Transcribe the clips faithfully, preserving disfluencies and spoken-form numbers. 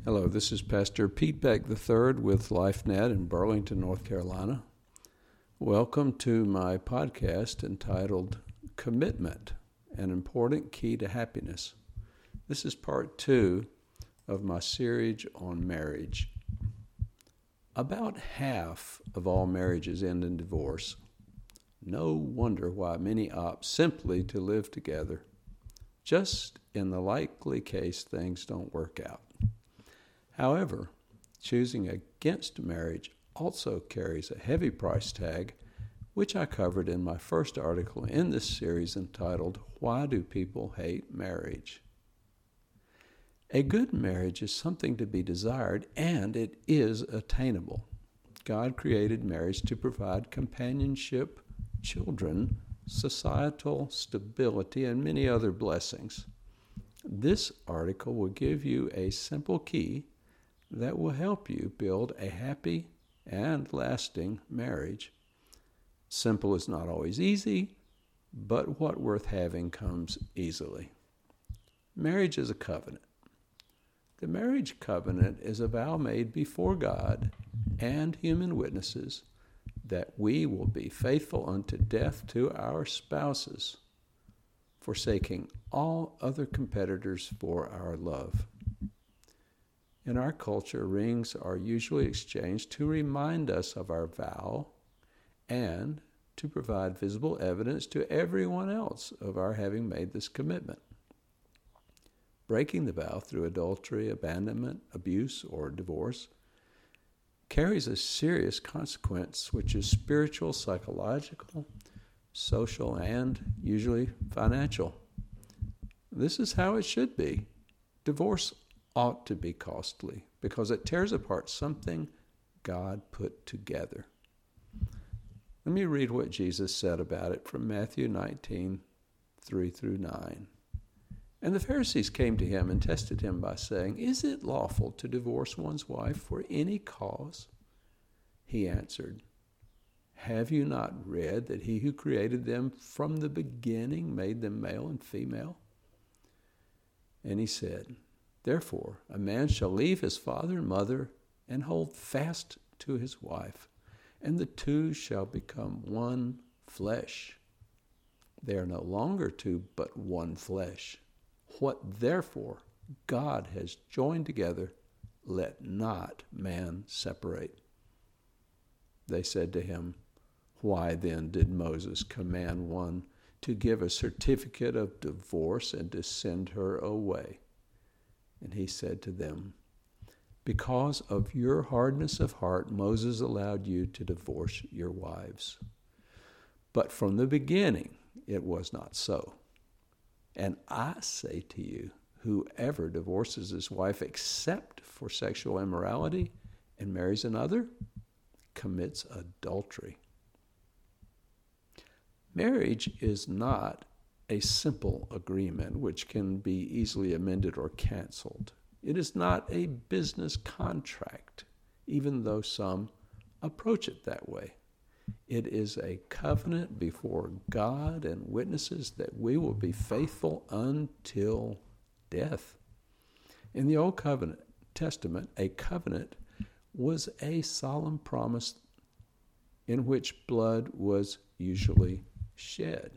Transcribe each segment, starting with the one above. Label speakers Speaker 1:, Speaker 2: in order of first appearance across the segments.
Speaker 1: Hello, this is Pastor Pete Beck the third with LifeNet in Burlington, North Carolina. Welcome to my podcast entitled Commitment, an Important Key to Happiness. This is part two of my series on marriage. About half of all marriages end in divorce. No wonder why many opt simply to live together, just in the likely case things don't work out. However, choosing against marriage also carries a heavy price tag, which I covered in my first article in this series entitled, Why Do People Hate Marriage? A good marriage is something to be desired, and it is attainable. God created marriage to provide companionship, children, societal stability, and many other blessings. This article will give you a simple key that will help you build a happy and lasting marriage. Simple is not always easy, but what worth having comes easily. Marriage is a covenant. The marriage covenant is a vow made before God and human witnesses that we will be faithful unto death to our spouses, forsaking all other competitors for our love. In our culture, rings are usually exchanged to remind us of our vow and to provide visible evidence to everyone else of our having made this commitment. Breaking the vow through adultery, abandonment, abuse, or divorce carries a serious consequence, which is spiritual, psychological, social, and usually financial. This is how it should be. Divorce ought to be costly because it tears apart something God put together. Let me read what Jesus said about it from Matthew nineteen, three through nine. And the Pharisees came to him and tested him by saying, Is it lawful to divorce one's wife for any cause? He answered, Have you not read that he who created them from the beginning made them male and female? And he said, Therefore a man shall leave his father and mother and hold fast to his wife, and the two shall become one flesh. They are no longer two, but one flesh. What therefore God has joined together, let not man separate. They said to him, Why then did Moses command one to give a certificate of divorce and to send her away? And he said to them, Because of your hardness of heart, Moses allowed you to divorce your wives. But from the beginning it was not so. And I say to you, whoever divorces his wife except for sexual immorality and marries another commits adultery. Marriage is not a simple agreement which can be easily amended or canceled. It is not a business contract, even though some approach it that way. It is a covenant before God and witnesses that we will be faithful until death. In the Old Covenant Testament, a covenant was a solemn promise in which blood was usually shed.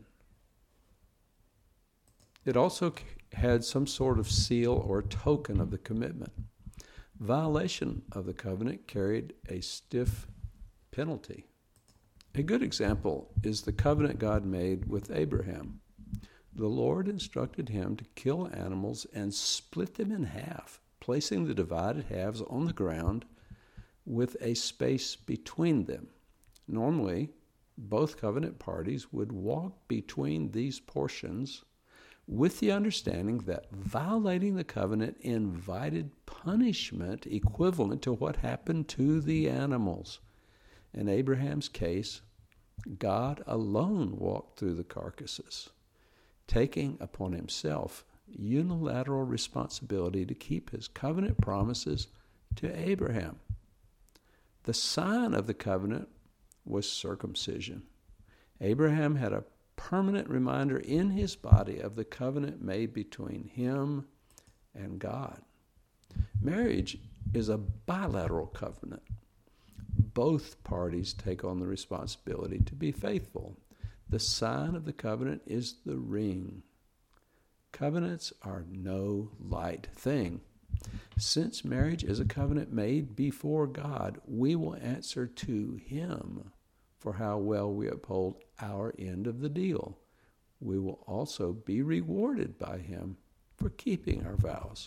Speaker 1: It also had some sort of seal or token of the commitment. Violation of the covenant carried a stiff penalty. A good example is the covenant God made with Abraham. The Lord instructed him to kill animals and split them in half, placing the divided halves on the ground with a space between them. Normally, both covenant parties would walk between these portions with the understanding that violating the covenant invited punishment equivalent to what happened to the animals. In Abraham's case, God alone walked through the carcasses, taking upon himself unilateral responsibility to keep his covenant promises to Abraham. The sign of the covenant was circumcision. Abraham had a permanent reminder in his body of the covenant made between him and God. Marriage is a bilateral covenant. Both parties take on the responsibility to be faithful. The sign of the covenant is the ring. Covenants are no light thing. Since marriage is a covenant made before God, we will answer to Him for how well we uphold our end of the deal. We will also be rewarded by Him for keeping our vows.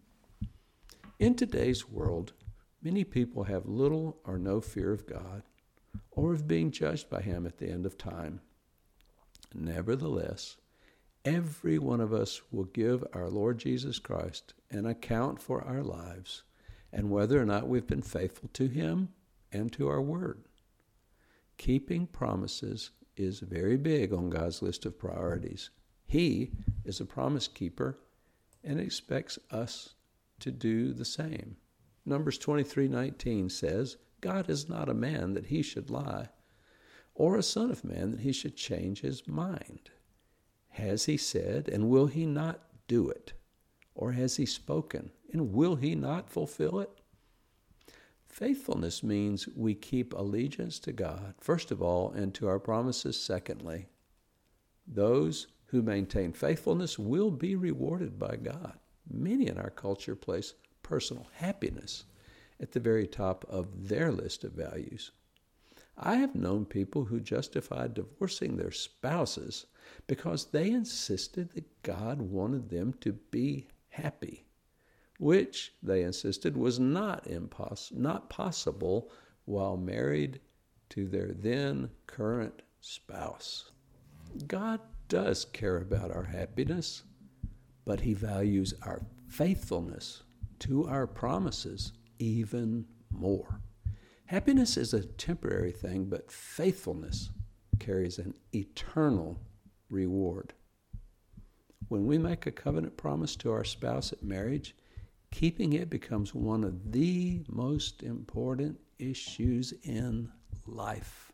Speaker 1: In today's world, many people have little or no fear of God or of being judged by Him at the end of time. Nevertheless, every one of us will give our Lord Jesus Christ an account for our lives and whether or not we've been faithful to Him and to our word. Keeping promises is very big on God's list of priorities. He is a promise keeper and expects us to do the same. Numbers twenty-three nineteen says, God is not a man that He should lie, or a son of man that He should change His mind. Has He said, and will He not do it? Or has He spoken, and will He not fulfill it? Faithfulness means we keep allegiance to God, first of all, and to our promises, secondly. Those who maintain faithfulness will be rewarded by God. Many in our culture place personal happiness at the very top of their list of values. I have known people who justified divorcing their spouses because they insisted that God wanted them to be happy, which they insisted was not impos- not possible while married to their then current spouse. God does care about our happiness, but He values our faithfulness to our promises even more. Happiness is a temporary thing, but faithfulness carries an eternal reward. When we make a covenant promise to our spouse at marriage, keeping it becomes one of the most important issues in life.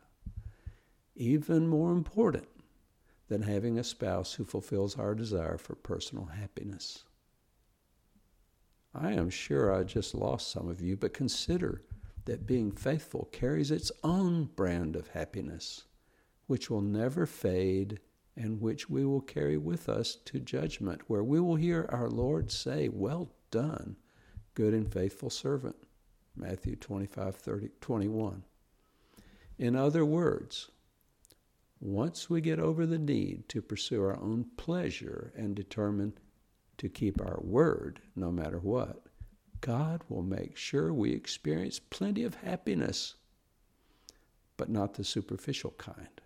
Speaker 1: Even more important than having a spouse who fulfills our desire for personal happiness. I am sure I just lost some of you, but consider that being faithful carries its own brand of happiness, which will never fade and which we will carry with us to judgment, where we will hear our Lord say, "Well done, good and faithful servant," Matthew twenty-five, thirty, twenty-one. In other words, once we get over the need to pursue our own pleasure and determine to keep our word no matter what, God will make sure we experience plenty of happiness, but not the superficial kind.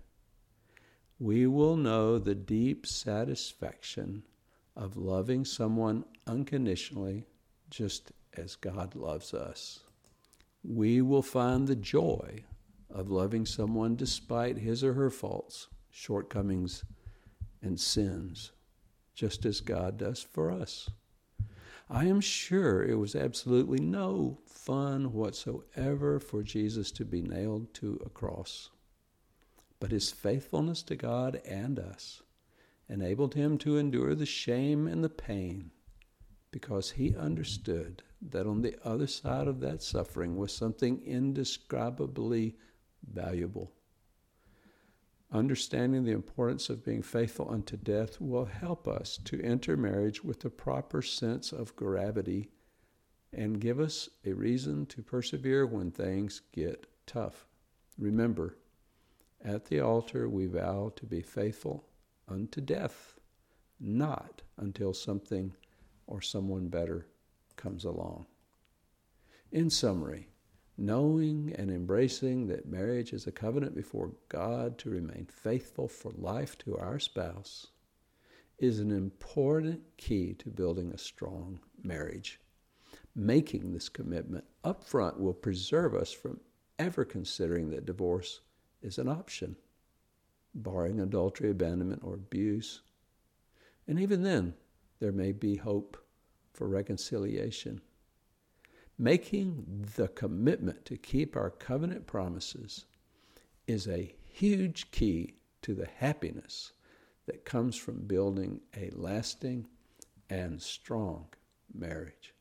Speaker 1: We will know the deep satisfaction of loving someone unconditionally, just as God loves us. We will find the joy of loving someone despite his or her faults, shortcomings, and sins, just as God does for us. I am sure it was absolutely no fun whatsoever for Jesus to be nailed to a cross. But His faithfulness to God and us enabled Him to endure the shame and the pain because He understood that on the other side of that suffering was something indescribably valuable. Understanding the importance of being faithful unto death will help us to enter marriage with the proper sense of gravity and give us a reason to persevere when things get tough. Remember, at the altar we vow to be faithful unto death, not until something or someone better comes along. In summary, knowing and embracing that marriage is a covenant before God to remain faithful for life to our spouse is an important key to building a strong marriage. Making this commitment up front will preserve us from ever considering that divorce is an option, barring adultery, abandonment, or abuse. And even then, there may be hope for reconciliation. Making the commitment to keep our covenant promises is a huge key to the happiness that comes from building a lasting and strong marriage.